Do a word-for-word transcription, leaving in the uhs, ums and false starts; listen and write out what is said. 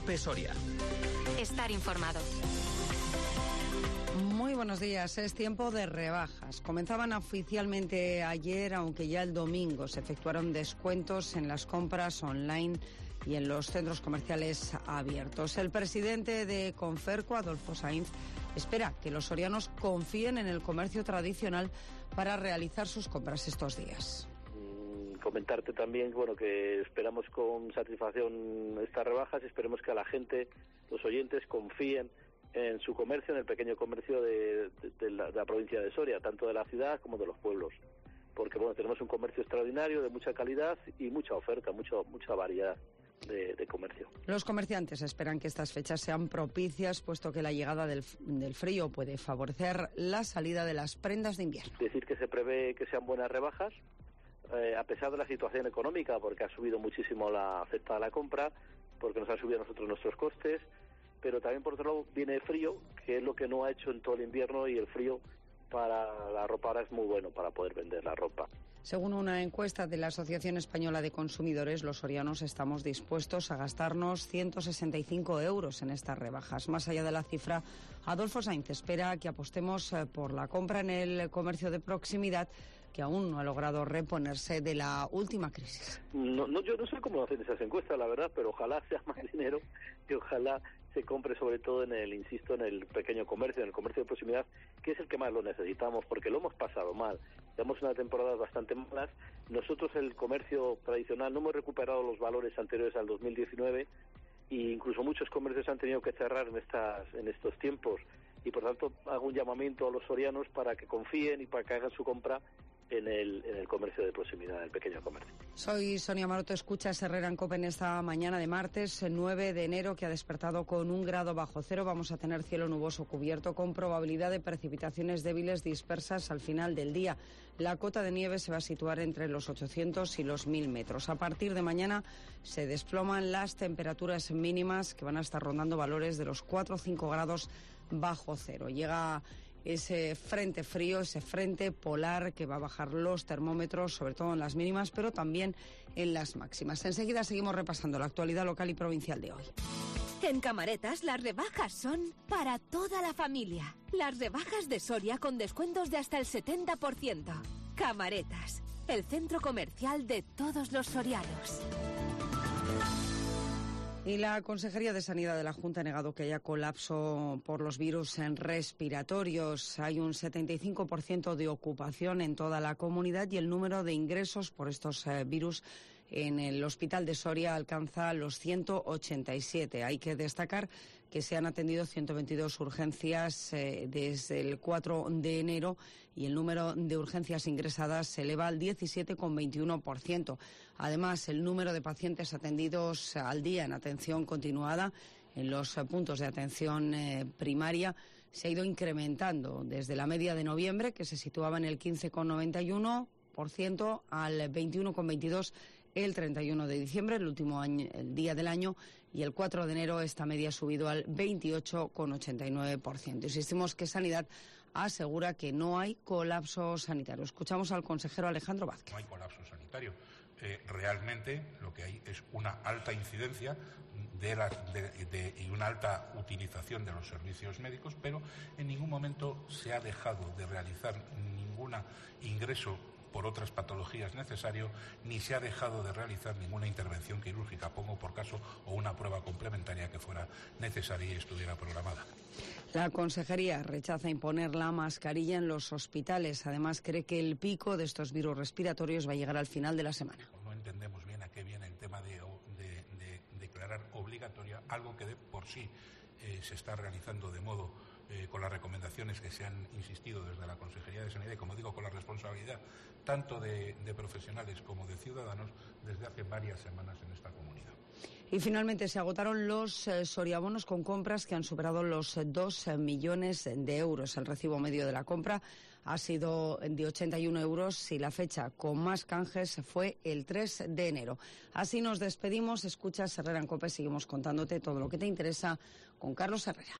Cope Soria. Estar informado. Muy buenos días. Es tiempo de rebajas. Comenzaban oficialmente ayer, aunque ya el domingo se efectuaron descuentos en las compras online y en los centros comerciales abiertos. El presidente de Conferco, Adolfo Sainz, espera que los sorianos confíen en el comercio tradicional para realizar sus compras estos días. Comentarte también, bueno, que esperamos con satisfacción estas rebajas, esperemos que a la gente, los oyentes, confíen en su comercio, en el pequeño comercio de, de, de, la, de la provincia de Soria, tanto de la ciudad como de los pueblos, porque bueno, tenemos un comercio extraordinario, de mucha calidad y mucha oferta, mucho, mucha variedad de, de comercio. Los comerciantes esperan que estas fechas sean propicias, puesto que la llegada del, del frío puede favorecer la salida de las prendas de invierno. Es decir, que se prevé que sean buenas rebajas, Eh, a pesar de la situación económica, porque ha subido muchísimo la cesta de la compra, porque nos han subido a nosotros nuestros costes, pero también por otro lado viene el frío, que es lo que no ha hecho en todo el invierno, y el frío para la ropa ahora es muy bueno para poder vender la ropa. Según una encuesta de la Asociación Española de Consumidores, los sorianos estamos dispuestos a gastarnos ciento sesenta y cinco euros en estas rebajas. Más allá de la cifra, Adolfo Sainz espera que apostemos por la compra en el comercio de proximidad, que aún no ha logrado reponerse de la última crisis. No, no, yo no sé cómo hacen esas encuestas, la verdad, pero ojalá sea más dinero y ojalá se compre sobre todo en el, insisto, en el pequeño comercio, en el comercio de proximidad, que es el que más lo necesitamos, porque lo hemos pasado mal. Llevamos unas temporadas bastante malas. Nosotros, el comercio tradicional, no hemos recuperado los valores anteriores al dos mil diecinueve, e incluso muchos comercios han tenido que cerrar en estas en estos tiempos, y por tanto hago un llamamiento a los sorianos para que confíen y para que hagan su compra en el, en el comercio de proximidad, el pequeño comercio. Soy Sonia Maroto, escuchas Herrera en Cope en esta mañana de martes, nueve de enero, que ha despertado con un grado bajo cero. Vamos a tener cielo nuboso cubierto con probabilidad de precipitaciones débiles dispersas al final del día. La cota de nieve se va a situar entre los ochocientos y los mil metros. A partir de mañana se desploman las temperaturas mínimas, que van a estar rondando valores de los cuatro o cinco grados bajo cero. Llega ese frente frío, ese frente polar que va a bajar los termómetros, sobre todo en las mínimas, pero también en las máximas. Enseguida seguimos repasando la actualidad local y provincial de hoy. En Camaretas las rebajas son para toda la familia. Las rebajas de Soria con descuentos de hasta el setenta por ciento. Camaretas, el centro comercial de todos los sorianos. Y la Consejería de Sanidad de la Junta ha negado que haya colapso por los virus respiratorios. Hay un setenta y cinco por ciento de ocupación en toda la comunidad y el número de ingresos por estos eh, virus en el Hospital de Soria alcanza los ciento ochenta y siete. Hay que destacar que se han atendido ciento veintidós urgencias eh, desde el cuatro de enero y el número de urgencias ingresadas se eleva al diecisiete coma veintiuno por ciento. Además, el número de pacientes atendidos al día en atención continuada en los eh, puntos de atención eh, primaria se ha ido incrementando desde la media de noviembre, que se situaba en el quince coma noventa y uno por ciento, al veintiuno coma veintidós por ciento el treinta y uno de diciembre, el último año, el día del año, y el cuatro de enero esta media ha subido al veintiocho coma ochenta y nueve por ciento. Insistimos que Sanidad asegura que no hay colapso sanitario. Escuchamos al consejero Alejandro Vázquez. No hay colapso sanitario. Eh, realmente lo que hay es una alta incidencia de la, de, de, y una alta utilización de los servicios médicos, pero en ningún momento se ha dejado de realizar ningún ingreso por otras patologías necesario, ni se ha dejado de realizar ninguna intervención quirúrgica, pongo por caso, o una prueba complementaria que fuera necesaria y estuviera programada. La Consejería rechaza imponer la mascarilla en los hospitales. Además, cree que el pico de estos virus respiratorios va a llegar al final de la semana. No entendemos bien a qué viene el tema de, de, de declarar obligatoria algo que de por sí eh, se está realizando de modo eh, con las recomendaciones que se han insistido desde la Consejería de Sanidad y, como digo, con la responsabilidad tanto de, de profesionales como de ciudadanos desde hace varias semanas en esta comunidad. Y finalmente se agotaron los eh, soriabonos con compras que han superado los eh, dos millones de euros. El recibo medio de la compra ha sido de ochenta y uno euros y la fecha con más canjes fue el tres de enero. Así nos despedimos. Escuchas Herrera en Cope. Seguimos contándote todo lo que te interesa con Carlos Herrera.